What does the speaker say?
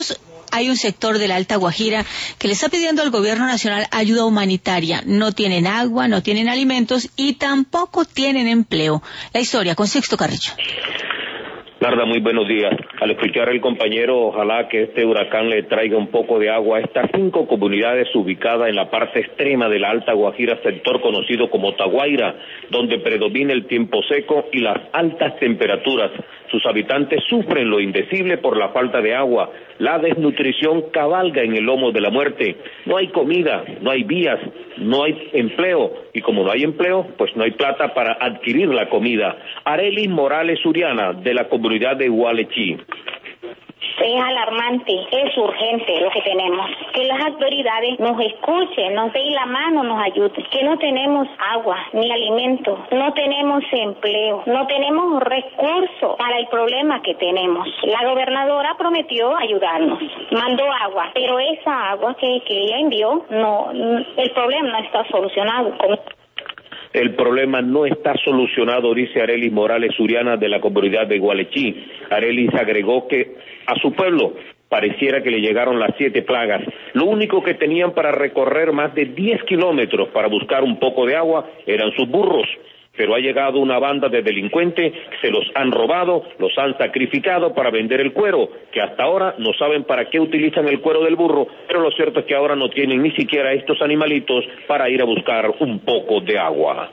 menos hay un sector de la Alta Guajira que le está pidiendo al gobierno nacional ayuda humanitaria. No tienen agua, no tienen alimentos y tampoco tienen empleo. La historia con Sixto Carrillo. Narda, muy buenos días. Al escuchar al compañero, ojalá que este huracán le traiga un poco de agua a estas 5 comunidades ubicadas en la parte extrema de la Alta Guajira, sector conocido como Taguaira, donde predomina el tiempo seco y las altas temperaturas. Sus habitantes sufren lo indecible por la falta de agua. La desnutrición cabalga en el lomo de la muerte. No hay comida, no hay vías, no hay empleo. Y como no hay empleo, pues no hay plata para adquirir la comida. Arelis Morales Uriana, de la comunidad de Hualechí. Es alarmante, es urgente lo que tenemos. Que las autoridades nos escuchen, nos den la mano, nos ayuden. Que no tenemos agua ni alimento, no tenemos empleo, no tenemos recursos para el problema que tenemos. La gobernadora prometió ayudarnos, mandó agua, pero esa agua que ella envió, no, el problema no está solucionado. El problema no está solucionado, dice Arelis Morales Uriana, de la comunidad de Hualechí. Arelis agregó que a su pueblo pareciera que le llegaron las 7 plagas. Lo único que tenían para recorrer más de 10 kilómetros para buscar un poco de agua eran sus burros. Pero ha llegado una banda de delincuentes, se los han robado, los han sacrificado para vender el cuero, que hasta ahora no saben para qué utilizan el cuero del burro, pero lo cierto es que ahora no tienen ni siquiera estos animalitos para ir a buscar un poco de agua.